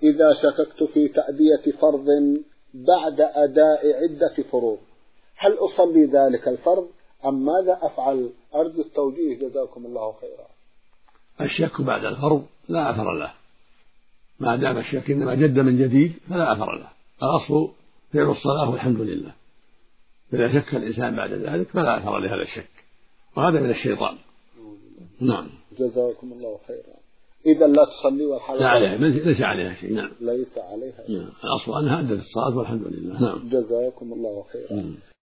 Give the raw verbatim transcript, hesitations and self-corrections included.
إذا شككت في تأدية فرض بعد أداء عدة فروض هل أصلي ذلك الفرض أم ماذا أفعل؟ أرجو التوجيه جزاكم الله خيرا. الشك بعد الفرض لا أثر له، ما دام الشك إنما جد من جديد فلا أثر له، الأصل فعل الصلاة والحمد لله. إذا شك الإنسان بعد ذلك فلا أثر لهذا الشك، وهذا من الشيطان. نعم جزاكم الله خيرا. إذا لا تصلي والحالة لا عليها، ليس عليها شيء. نعم ليس عليها شيء. نعم. الأصل أنها أدت الصلاة والحمد لله. نعم جزاكم الله خيرا.